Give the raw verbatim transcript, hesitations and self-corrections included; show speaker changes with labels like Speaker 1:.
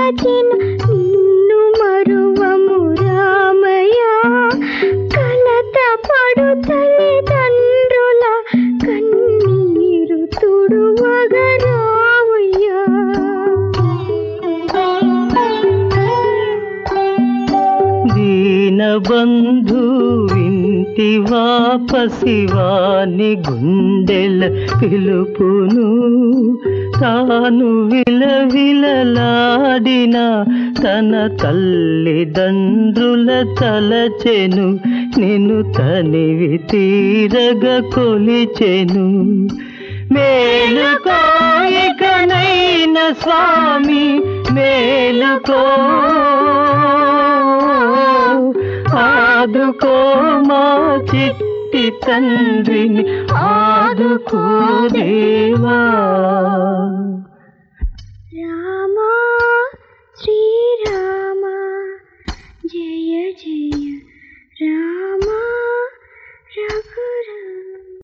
Speaker 1: తలచిన నిన్ను మరువము రామయ్య కలత పడు తల్లిదండ్రుల కన్నీరు తుడువగా రావయ్యా దీనబంధు వింటివా పసివాని గుండెల పిలుపును తాను విలవిలలాడిన తన తల్లిదండ్రుల తలచెను నిన్ను తనివి తీరగ కొలిచెను మేలుకో ఇకనైన స్వామి మేలుకో ఆదుకో మా చిట్టి తండ్రిని ఆదుకో దేవా